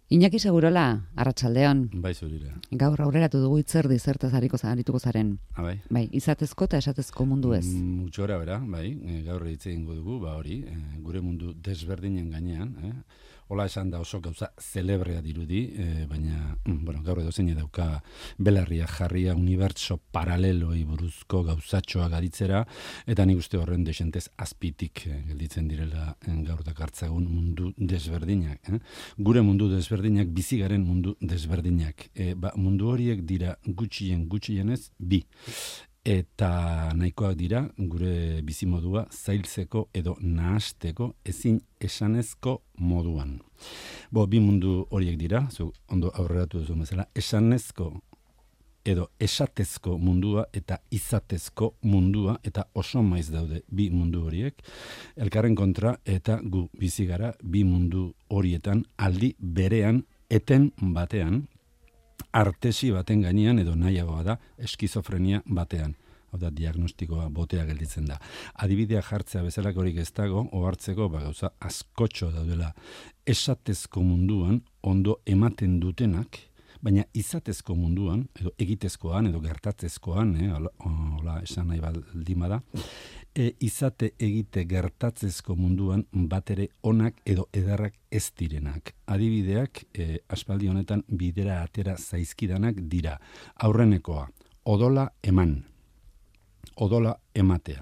Iñaki Segurola, arratsaldeon. Bai, zurira. Gaur aurreratu dugu itzerdi zertaz arituko zaren. Bai. Bai, izatezko eta esatezko mundu ez. Mutxora bera, bai, gaur hitz egingo dugu, hori, gure mundu desberdinen gainean, Hola esan da oso gauza zelebrea dirudi, baina, gaur edo zein dauka belarria jarria unibertso paraleloi buruzko gauzatxoa garitzera, eta nik uste horren desentez azpitik gelditzen direla gaur dakartzagun mundu desberdinak. Gure mundu desberdinak, bizigaren mundu desberdinak. Mundu horiek dira gutxienez bi. Eta nahikoak dira gure bizimodua zailtzeko edo nahasteko ezin esanezko moduan. Bi mundu horiek dira, zu ondo aurreratu duzu bezala, esanezko edo esatezko mundua eta izatezko mundua, eta oso maiz daude bi mundu horiek, elkarren kontra eta gu bizi gara bi mundu horietan aldi berean eten batean, artesi baten gainean edo nahiagoa da eskizofrenia batean. Hau da, diagnostikoa botea gelditzen da. Adibidea jartzea bezalak horik ez dago, ohartzeko gauza askotxo daudela esatezko munduan ondo ematen dutenak, baina izatezko munduan, edo egitezkoan, edo gertatzezkoan, hola esan nahi baldin bada, izate egite gertatzezko munduan batere onak edo edarrak ez direnak. Adibideak, aspaldi honetan bidera atera zaizkidanak dira. Aurrenekoa, odola eman, odola ematea.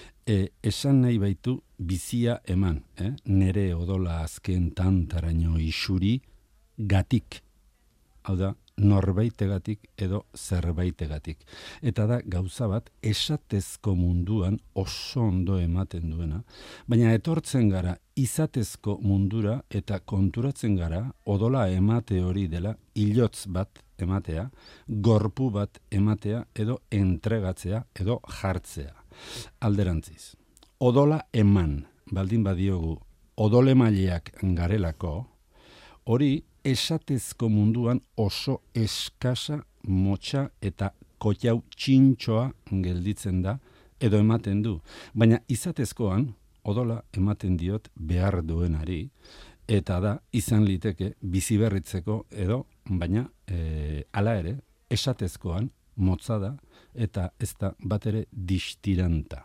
Esan nahi baitu bizia eman, nere odola azken tantaraino isuri gatik. Hau da, norbaitegatik edo zerbaitegatik. Eta da gauza bat esatezko munduan oso ondo ematen duena, baina etortzen gara izatezko mundura eta konturatzen gara odola emate hori dela ilotz bat ematea, gorpu bat ematea edo entregatzea edo jartzea. Alderantziz, odola eman, baldin badiogu odolemaileak garelako, hori esatezko munduan oso eskasa, motxa eta kotau txintxoa gelditzen da edo ematen du. Baina izatezkoan odola ematen diot behar duenari, eta da izan liteke biziberritzeko edo, baina hala ere esatezkoan motza da eta ez da batere distiranta.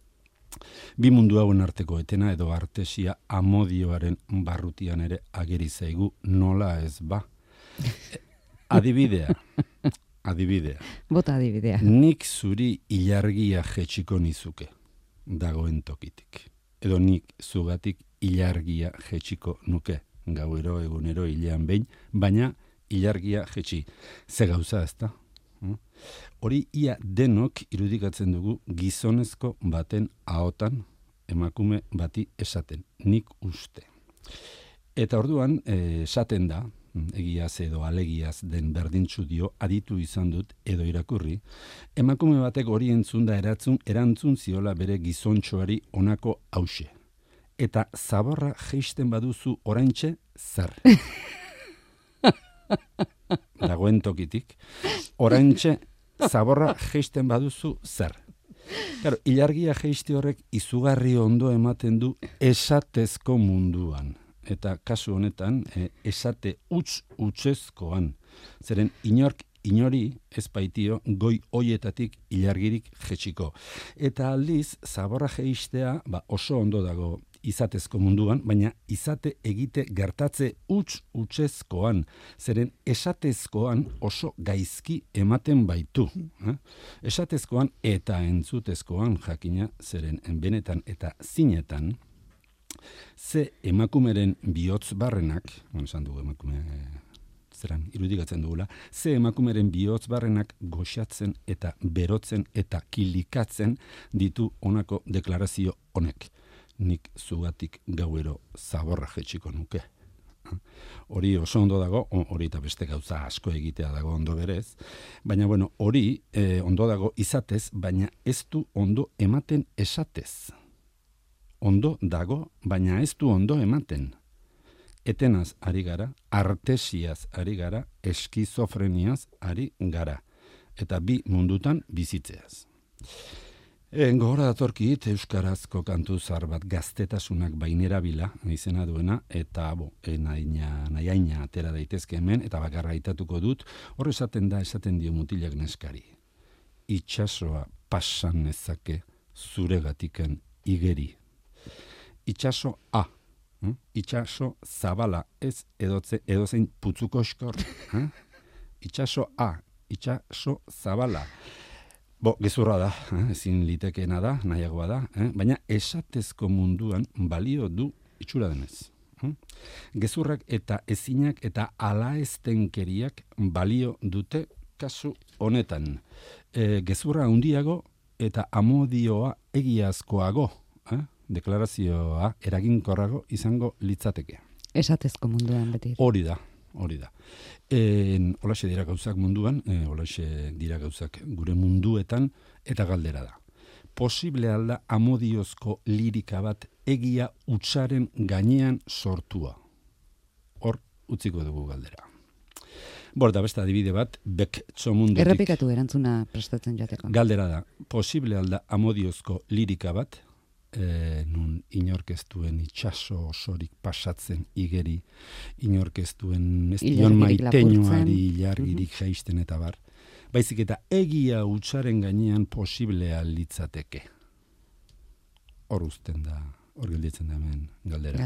Bi mundu hauen arteko etena edo artesia amodioaren barrutian ere ageri zaigu nola ez ba. Adibidea. Bota adibidea. Nik zuri ilargia jetxiko nizuke, dagoen tokitik. Edo nik zugatik ilargia jetxiko nuke, gauero, egunero, hilean behin, baina ilargia jetxi. Ze gauza ez da? Hori ia denok irudikatzen dugu gizonezko baten ahotan emakume bati esaten, nik uste. Eta orduan esaten da, egiaz edo alegiaz den berdintzu dio, aditu izan dut edo irakurri, emakume batek hori entzun da erantzun ziola bere gizontxoari honako hause. Eta zaborra jeisten baduzu oraintxe zer. Dagoen tokitik, oraintxe zaborra jeisten baduzu zer. Claro, ilargia jeiste horrek izugarri ondo ematen du esatezko munduan. Eta kasu honetan, esate hutsezkoan. Zeren inori ez baitio goi hoietatik ilargirik jetxiko. Eta aldiz, zaborra jeistea oso ondo dago izatezko munduan, baina izate egite gertatze hutsezkoan, zeren esatezkoan oso gaizki ematen baitu. Esatezkoan eta entzutezkoan jakina, zeren benetan eta zinetan, ze emakumeren bihotz barrenak, esan dugu emakume zeran irudikatzen dugula, ze emakumeren bihotz barrenak goxatzen eta berotzen eta kilikatzen ditu honako deklarazio honek. Nik zugatik gauero zaborra jetxiko nuke. Hori oso ondo dago, hori eta beste gauza asko egitea dago ondo berez, baina hori ondo dago izatez, baina ez du ondo ematen esatez. Ondo dago, baina ez du ondo ematen. Etenaz ari gara, artesiaz ari gara, eskizofreniaz ari gara. Eta bi mundutan bizitzeaz. Gogora datorkit euskarazko kantu zahar bat gaztetasunak bainerabila izena duena, eta nahiaina atera daitezke hemen, eta bakarra aitatuko dut, hor esaten dio mutilak neskari. Itxasoa pasan nezake zuregatiken igeri. Itxaso A. Itxaso zabala ez edozein putzuko eskor. Itxaso A. Itxaso zabala. Gezurra da, ezin litekeena da, nahiagoa da, baina esatezko munduan balio du itxura denez. Gezurrak eta ezinak eta alaeztenkeriak balio dute kasu honetan. Gezurra handiago eta amodioa egiazkoago, deklarazioa eraginkorrago izango litzateke. Esatezko munduan beti. Hori da. Holaxe dira gauzak munduan, holaxe dira gauzak gure munduetan, eta galdera da. Posible alda amodiozko lirika bat egia hutsaren gainean sortua. Hor utziko dugu galdera. Da beste adibide bat, Bektxo mundutik. Errepikatu erantzuna prestatzen jateko. Galdera da, posible alda amodiozko lirika bat, nun inorkeztuen itxaso osorik pasatzen igeri, inorkeztuen estion maiteñoari ilargirik jaisten eta bar. Baizik eta egia hutsaren gainean posiblea litzateke. Hor uzten da, hor gelditzen da hemen galdera.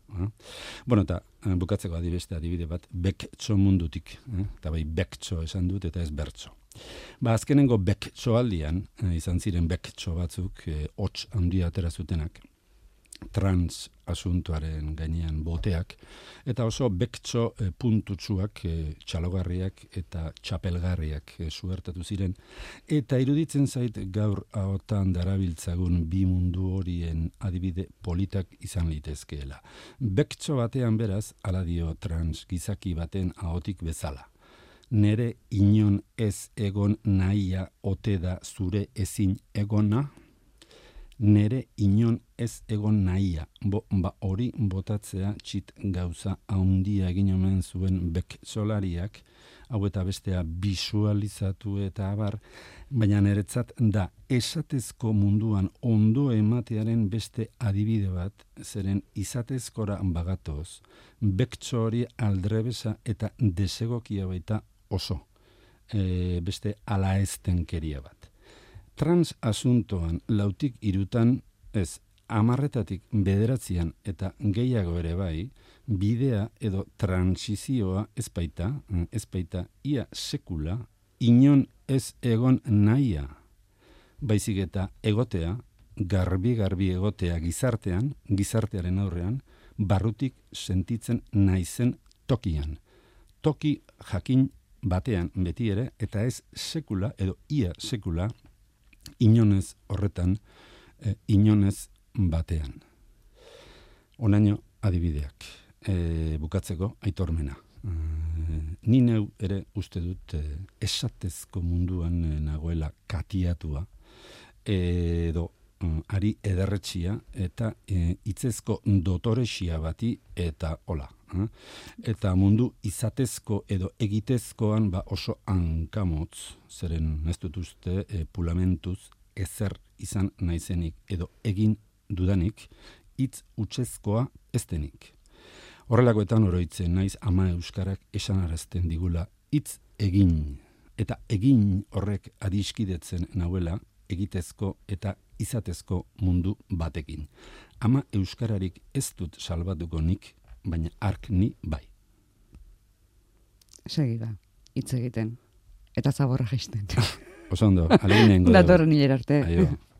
Eta bukatzeko adibide bat, Bektxo mundutik, eta bai Bektxo esan dut eta ez bertso. Azkenengo Bektxo aldian, izan ziren Bektxo batzuk, hots handia atera zutenak, trans asuntuaren gainean boteak, eta oso Bektxo puntutsuak, txalogarriak eta txapelgarriak suertatu ziren, eta iruditzen zait gaur ahotan darabiltzagun bi mundu horien adibide politak izan litezkeela. Bektxo batean beraz, ala dio trans gizaki baten ahotik bezala. Nere inon ez egon nahia ote da zure ezin egona? Nere inon ez egon nahia. Hori botatzea txit gauza haundia egin omen zuen Bektxolariak, hau eta bestea bisualizatu eta abar, baina niretzat da esatezko munduan ondo ematearen beste adibide bat, zeren izatezkora bagatoz, Bektxo hori aldrebesa eta desegokia baita oso, beste alaeztenkeria bat. Trans asuntoan 2-3 ez 10-9 eta gehiago ere bai, bidea edo transizioa ez baita ia sekula, inon ez egon nahia, baizik eta egotea, garbi egotea gizartearen aurrean, barrutik sentitzen naizen tokian. Toki jakin batean beti ere, eta ez sekula edo ia sekula, inonez horretan, inonez batean. Onaino adibideak. Bukatzeko aitormena. Ni neu ere uste dut esatezko munduan nagoela katiatua, edo ari ederretxia eta hitzezko dotoresia bati eta hola. Eta mundu izatezko edo egitezkoan oso hankamotz, zeren ez dut uste pulamentuz ezer izan naizenik edo egin dudanik, hitz hutsezkoa ez denik. Horrelakoetan oroitzen naiz ama euskarak esanarazten digula hitz egin, eta egin horrek adiskidetzen nauela egitezko eta izatezko mundu batekin. Ama euskararik ez dut salbatuko nik, baina ark ni bai. Segi ba, hitz egiten. Eta zaborra jaisten. Oso ondo, alegin nengo. Datorren hilera arte. Aio.